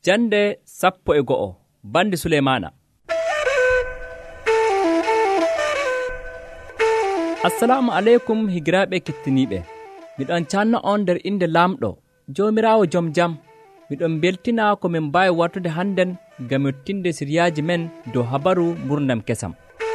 Jande 11 bandi Sulemana. Assalamu alaikum higiraɓe kettiniɓe. Miɗon canna on nder inde lamɗo Jomirawo jom jam. Miɗon beltina ko min mbawi wartude hannden ngam yottinde siryaji men dow habaru gurdam kesam.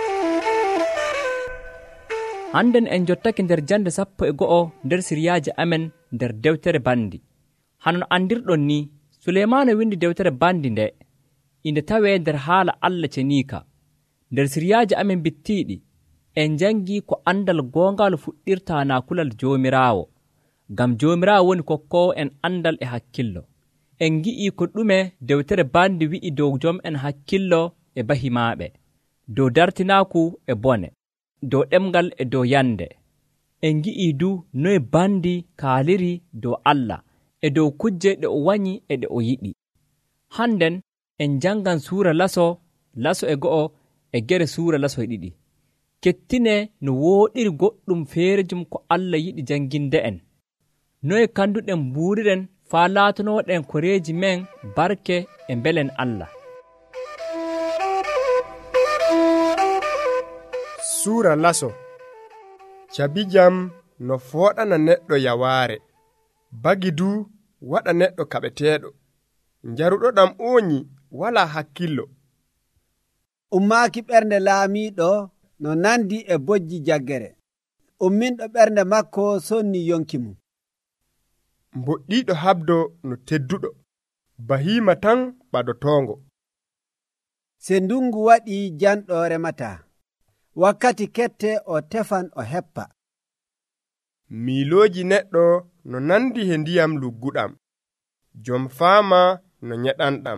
Hannden en jottake nder jande 11 nder siryaji amen nder dewtere bandi. Hanon andirɗon ni Sulemana windi dewtere bandi nde inde tawe nder haala Allah cenika. Nder siryaji amen bittiɗi en jangi ko andal gongal fuɗɗirta na kulal Jomirawo. Gam Jomirawo woni kokkowo en andal e hakkillo. En gi'i ko ɗume dewtere bandi wi'i dow jom en hakkillo e bahimaɓe, dow dartinaku e bone, dow ɗemgal e dow yande. En gi'i du noye bandi kaaliri dow Allah e dow kujje ɗe o wañi e ɗe o yiɗi. Hannden en jangan suura laso e 2 e gere suura laso e 2. Kettine no wooɗiri goɗɗum feerejum ko Allah yiɗi janginde en. Noye kanduɗen buuriren faa laatanoɗen koreeji men barke e mbelen Allah. Suura laso. Cabijam no fooɗana neɗɗo yawaare, bagi du waɗa neɗɗo kaɓeteeɗo. Njaruɗo ɗam ooñi wala hakkillo. Ummaaki ɓernde laamiiɗo no nandi e bojji jaggere. Umminɗo ɓernde makko sonni yonki mum. Mboɗɗiiɗo habdo no tedduɗo, bahiima tan ɓadotongo. Se ndungu waɗi janɗo remata, wakkati kette o tefan o heppa. Miilooji neɗɗo no nandi he ndiyam lugguɗam, jom faama no nyeɗanɗam.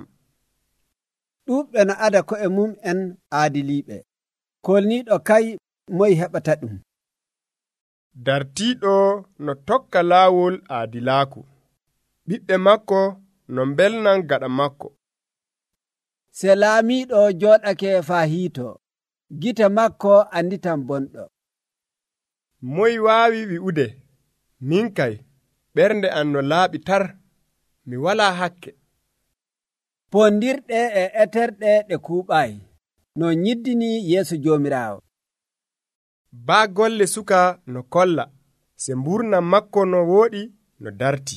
Ɗuuɓɓe no ada ko e mum en aadiliiɓe, kolniiɗo kay moy heɓata ɗum. Dartiiɗo no tokka laawol aadilaaku, ɓiɓɓe makko no mbelnan gaɗa makko. Se laamiiɗo jooɗake faa hiito, gite makko anditan bonɗo. Moy waawi wi'ude, min kay ɓernde an no laaɓi tar, mi walaa hakke. Pondirɗe e eterɗe ɗe kuuɓaayi, no nyiddini yeeso Joomiraawo. Baa golle suka no kolla, se mburnam makko no wooɗi no darti.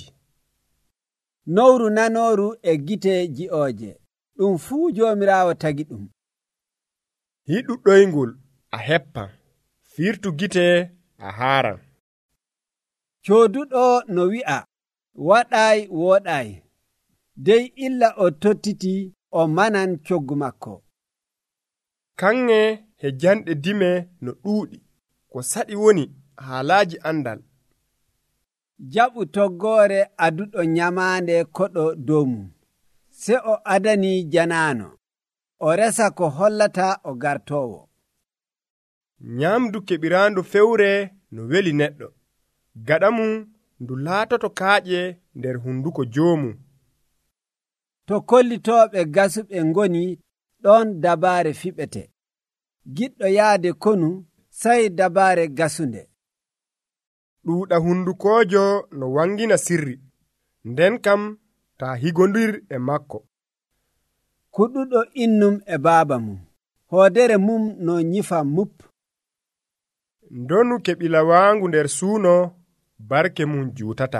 Nowru nanooru e gite ji'ooje, ɗum fuu Joomiraawo tagi ɗum. Hiɗu ɗoyngol a heppan, firtu gite a haaran. Cooduɗo no wi'a, waɗay wooɗay, dey illa o tottiti o manan coggu makko. Kanŋe he janɗe dime no ɗuuɗi, ko saɗi woni haalaaji andal. Jaɓu toggoore aduɗo nyamaande koɗo dow mum, se o adani janaano, o resa ko hollata o gartowo. Nyamdu keɓiraandu fewre no weli neɗɗo, gaɗa mum ndu laatoto kaaƴe nder hunduko joomum. To kollitooɓe gasuɓe ngoni, ɗon dabaare fiɓete. Giɗɗo yaade konu, sai dabaare gasunde. Ɗuuɗa hundukoojo no wangina sirri, nden kam taa higondir e makko. Kuɗuɗo innum e baaba mum, hoodere mum no nyifa mup. Ndonu keɓila waangu nder suuno, barke mum juutata.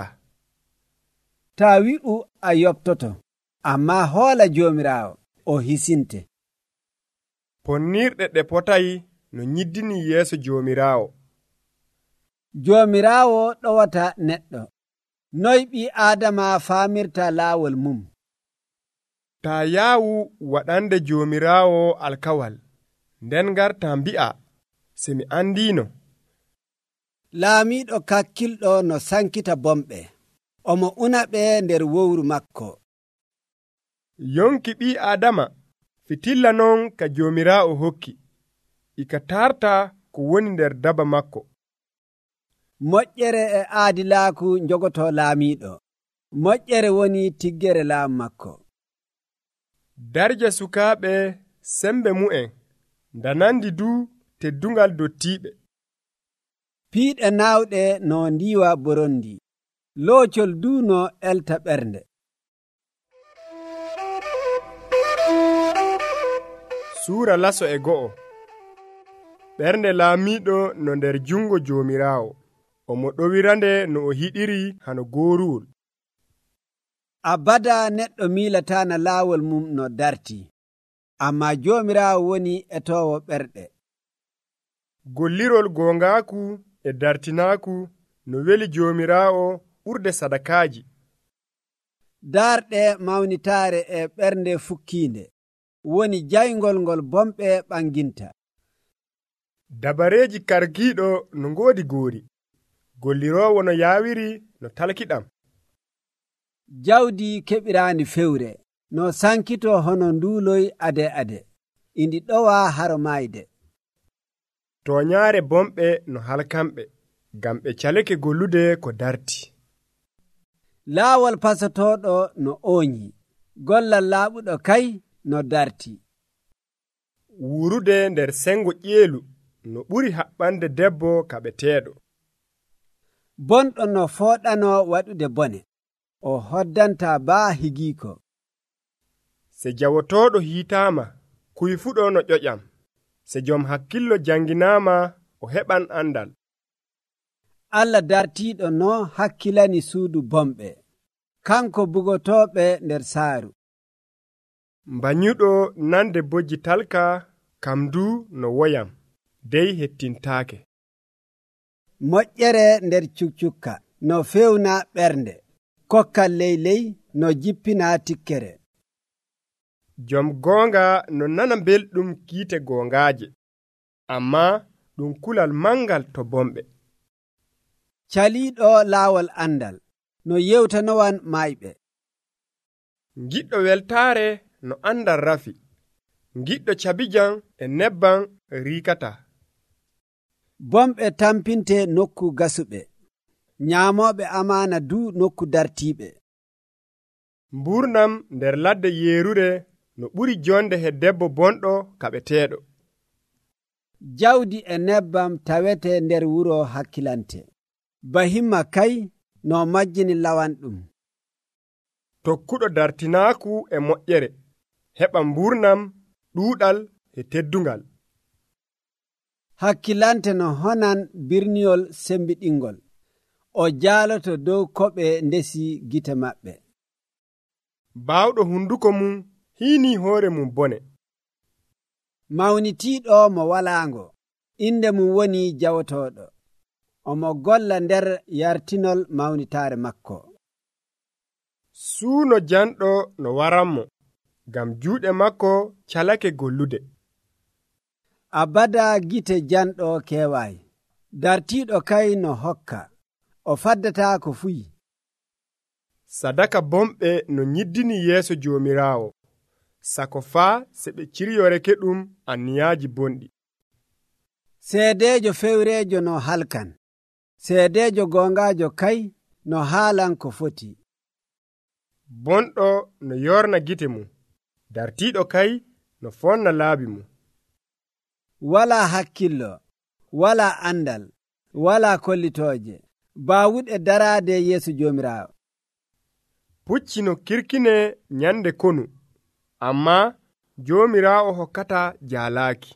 Taa wi'u a yoptoto, amma hoola Joomiraawo o hisinte. Ponnirɗe ɗe potayi no nyiddini yeeso Joomiraawo. Joomiraawo ɗowata neɗɗo, noy ɓii Aadama faamirta laawol mum. Taa yaawu waɗande Joomiraawo alkawal, nden ngarta mbi'a, se mi andiino. Laamiiɗo kakkilɗo no sankita bomɓe, omo una ɓe nder wowru makko. Yonki ɓii Aadama fitilla non ka Joomiraawo hokki, ika tarta ko woni nder daba makko. Moƴƴere e aadilaaku njogoto laamiiɗo, moƴƴere woni tiggere laamu makko. Darja sukaaɓe sembe mu'en, ndanandi du teddungal dottiiɓe. Piiɗe naawɗe no ndiwa borondi, loocol du no elta ɓernde. Suura laso e go'o. Ɓernde laamiɗo no nder jungo Joomiraawo, omo ɗowirande no o hiɗiri hano gooruwol. Abada neɗɗo miilata na laawol mum no darti, amma Joomiraawo woni etowo ɓerɗe. Gollirol gongaaku e dartinaaku no weli Joomiraawo ɓurde sadakaaji. Darɗe mawnitaare e ɓernde fukkiinde woni jayngol ngol bomɓe ɓanginta. Dabareeji kargiiɗo no ngoodi goori, golliroowo no yaawiri no talkiɗam. Jawdi keɓiraani fewre no sankito hono nduuloy ade ade, indi ɗowa haro maayde. Tooñaare bomɓe no halkamɓe, ngam ɓe caleke gollude ko darti. Laawol pasotooɗo no ooñi, gollal laaɓuɗo kay no darti. Wuurude nder sengo ƴeelu no ɓuri haɓɓande debbo kaɓeteeɗo. Bonɗo no fooɗano waɗude bone, o hoddanta baa higiiko. Se jawotooɗo hiitaama, kuyfuɗo no ƴoƴam. Se jom hakkillo janginaama, o heɓan andal. Allah dartiiɗo no hakkilani suudu bomɓe, kanko bugotooɓe nder saaru. Mbanyuɗo nande bojji talka, kam du no woyam, dey hettintaake. Moƴƴere nder cukcukka no fewna ɓernde, kokkal leyley no jippina tikkere. Jom goonga no nana belɗum kiite goongaaje, amma ɗum kulal mangal to bomɓe. Caliiɗo laawol andal no yewtanowan mayɓe. Giɗɗo weltaare no andal rafi, giɗɗo cabijan e nebban riikata. Bomɓe tampinte nokku gasuɓe, nyaamoɓe amaana du nokku dartiiɓe. Mburnam nder ladde yeerure no ɓuri jonde he debbo bonɗo kaɓeteeɗo. Jawdi e nebbam tawete nder wuro hakkilante, bahimma kay no majjini lawanɗum. Tokkuɗo dartinaaku e moƴƴere, heɓa mburnam ɗuuɗal e teddungal. Hakkilante no honan birniol sembiɗingol, o jaaloto dow koɓe ndesi gite maɓɓe. Baawɗo hunduko mum hiini hoore mum bone. Mawnitiiɗo mo walaango, inde mum woni jawotooɗo, omo golla nder yartinol mawnitaare makko. Suuno janɗo no waranmo, ngam juuɗe makko calake gollude. Abada gite janɗo keewaayi, dartiiɗo kay no hokka, o faddata ko fuyi. Sadaka bomɓe no nyiddini yeeso Joomiraawo, sako faa se ɓe ciryoreke ɗum anniyaaji bonɗi. Seedeejo fewreejo no halkan, seedeejo goongaajo kay no haalan ko foti. Bonɗo no yorna gite mum, dartiiɗo kay no fonna laabi mum. Wala hakkillo, wala andal, wala kollitooje, baawuɗe daraade yeeso Joomiraawo. Pucci no kirkine nyande konu, amma Joomiraawo hokkata jaalaaki.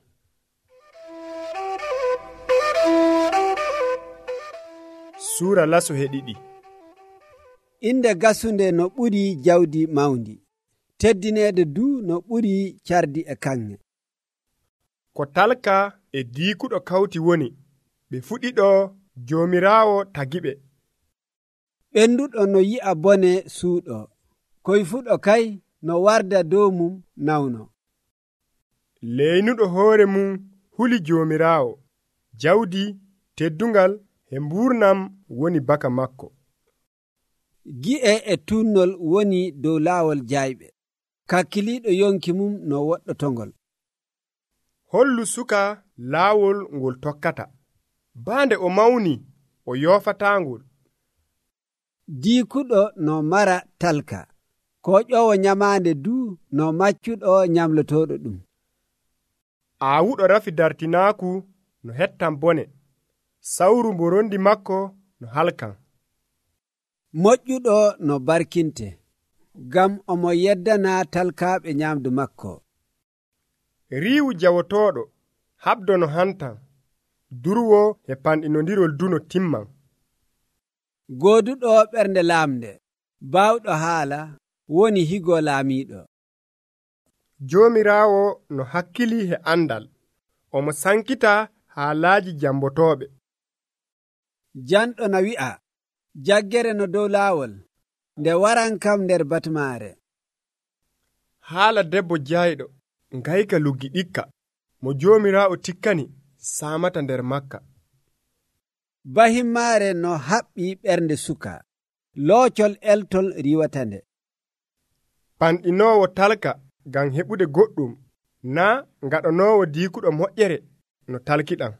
Suura laso he ɗiɗi. Inde gasunde no ɓuri jawdi mawndi, teddineede du no ɓuri cardi e kanŋe. Ko talka e diikuɗo kawti woni, ɓe fuɗiɗo Joomiraawo tagiɓe. Ɓenduɗo no yi'a bone suuɗo, koyfuɗo kay no warda dow mum nawno. Leynuɗo hoore mum huli Joomiraawo, jawdi, teddungal e mburnam woni baka makko. Gi'e e tunnol woni dow laawol jayɓe, kakkiliiɗo yonki mum no woɗɗotongol. Hollu suka laawol ngol tokkata, baande o mawni o yoofatangol. Diikuɗo no mara talka, koƴowo nyamaande du no maccuɗo nyamlotooɗo ɗum. Aawuɗo rafi dartinaaku no hettan bone, sawru mborondi makko no halkan. Moƴƴuɗo no barkinte, gam omo yeddana talkaaɓe nyamdu makko. riiwu jawotooɗo habdono hantan durwo e panɗinondirol duno timman. gooduɗo ɓernde laamde baawɗo haala woni higo laamiiɗo. joomiraawo no hakkili he andal omo sankita haalaaji jambotooɓe. janɗo na wi'a jaggere no dow laawol nde waran kam nder batmaare. haala debbo jayɗo ngayka luggi ɗikka mo joomiraawo tikkani saamata nder makka. bahimmaare no haɓɓi ɓernde suka loocol eltol riwata nde. panɗinoowo talka ngam heɓude goɗɗum na ngaɗanoowo diikuɗo moƴƴere no talkiɗan.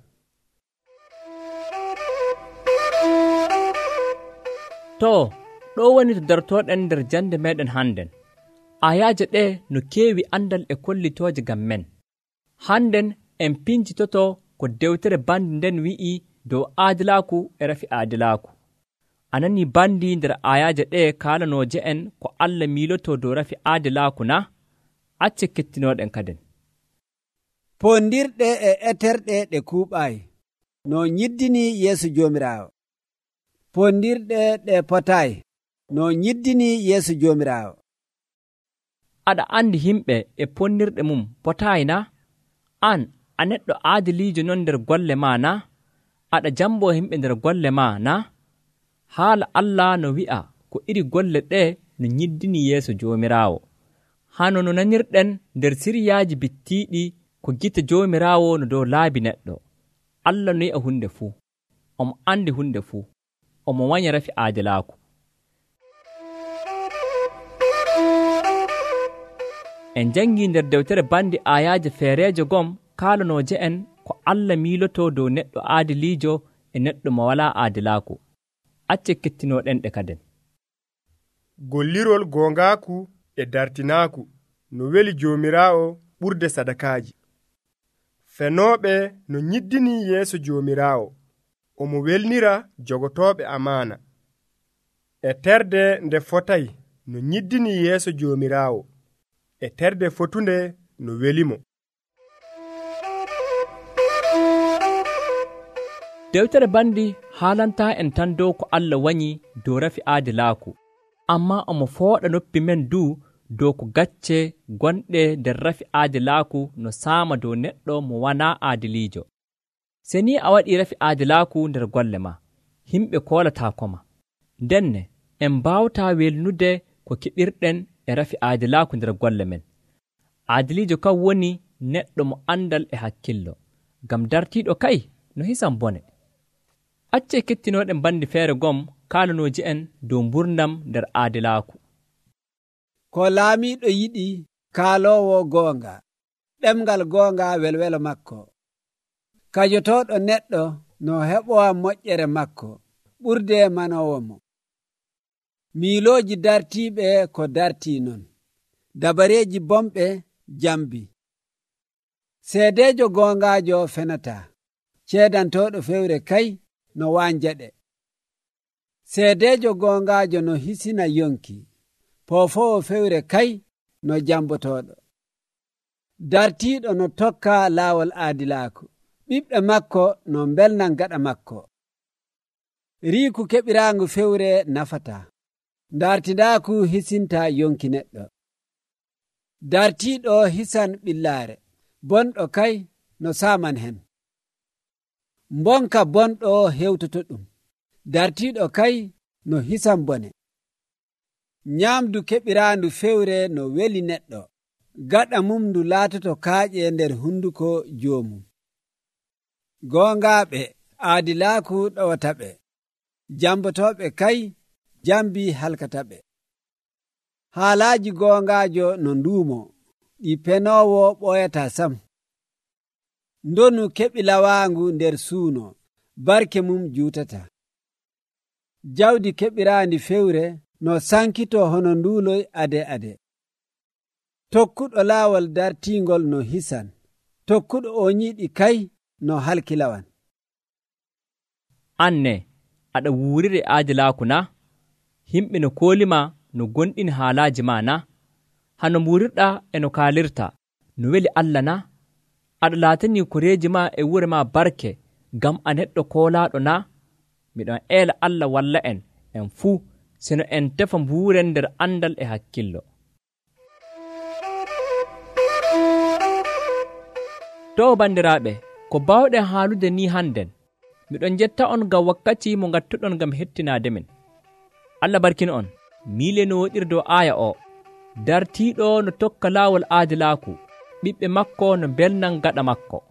to ɗo woni to dartoɗen nder jande meɗen hannden. ayaje ɗe no keewi andal e kollitooje ngam men. hannden en pincitoto ko dewtere bandi nden wi'i dow aadilaaku e rafi aadilaaku. anani bandi nder ayaje ɗe kaalanooje en ko Allah miiloto dow rafi aadilaaku na? acce kettinoɗen kaden. pondirɗe e eterɗe ɗe kuuɓaayi no nyiddini yeeso joomiraawo. pondirɗe ɗe potaayi no nyiddini yeeso joomiraawo. aɗa andi himɓe e ponnirɗe mum potaayi na? an a neɗɗo aadiliijo non nder golle ma na? aɗa jambo himɓe nder golle ma na? haala Allah no wi'a ko iri golle ɗe no nyiddini yeeso joomiraawo. hano no nanirɗen nder siryaaji bittiiɗi ko gite joomiraawo no dow laabi neɗɗo. Allah no yi'a hunde fuu, omo andi hunde fuu, omo wanya rafi aadilaaku. en jangi nder dewtere bandi ayaje feereje gom kaalanooje en ko Allah miiloto dow neɗɗo aadiliijo e neɗɗo mo walaa aadilaaku. acce kettinoɗen ɗe kaden. gollirol goongaaku e dartinaaku no weli joomiraawo ɓurde sadakaaji. fenooɓe no nyiddini yeeso joomiraawo omo welnira jogotooɓe amaana. e terde nde fotayi no nyiddini yeeso joomiraawo e terde fotunde no welimo. dewtere bandi haalanta en tan dow ko Allah wanyi dow rafi aadilaaku, amma omo fooɗa noppi men du dow ko gacce gonɗe nder rafi aadilaaku no saama dow neɗɗo mo wana aadiliijo. se ni a waɗi rafi aadilaaku nder golle ma, himɓe koolatakoma. ndenne en mbawta welnude ko keɓirɗen e rafi aadilaaku nder golle men. aadiliijo kam woni neɗɗo mo andal e hakkillo, ngam dartiiɗo kay no hisan bone. acce kettinoɗen bandi feere gom kaalanooji en dow mburdam nder aadilaaku. ko laamiiɗo yiɗi kaaloowo goonga, ɗemgal goonga welwelo makko. kajotooɗo neɗɗo no heɓowa moƴƴere makko ɓurde manowo mo. miilooji dartiiɓe ko dartii non, dabareeji bomɓe jambi. seedeejo goongaajo fenata, ceedantooɗo fewre kay no waanjaɗe. seedeejo goongaajo no hisina yonki, poofowo fewre kay no jambotooɗo. dartiiɗo no tokka laawol aadilaaku, ɓiɓɓe makko no mbelnan gaɗa makko. riiku keɓiraangu fewre nafata, dartidaaku hisinta yonki neɗɗo. dartiiɗo hisan ɓillaare, bonɗo kay no saaman hen. mbonka bonɗo hewtoto ɗum, dartiiɗo kay no hisan bone. nyaamdu keɓiraandu fewre no weli neɗɗo, gaɗa mum ndu laatoto kaaƴe nder hunduko joomum. goongaaɓe aadilaaku ɗowataɓe, jambotooɓe kay jambi halkataɓe. haalaaji goongaajo no nduumo, ɗi penoowo ɓooyata sam. ndonu keɓi lawaangu nder suuno, barke mum juutata. jawdi keɓiraandi fewre no sankito hono nduuloy ade ade. tokkuɗo laawol dartiingol no hisan, tokkuɗo o ñiiɗi kay no halkilawan. anne aɗa wuurire aadilaaku na? himɓe no koolima no gonɗini haalaaji ma na? hano mbuurirɗa e no kaalirta no weli Allah na? aɗa laatani koreeji ma e wure ma barke ngam a neɗɗo koolaaɗo na? Miɗon eela Allah walla en fuu sino en tefa mbuuren nder andal e hakkillo. To bandiraaɓe, ko bawɗen haalude ni hannden, miɗon jetta on ngam wakkati mo ngattuɗon ngam hettinaade min. Allah barkina on. Miile no woɗiri dow aaya o, dartiiɗo no tokka laawol aadilaaku, ɓiɓɓe makko no belnan gaɗa makko.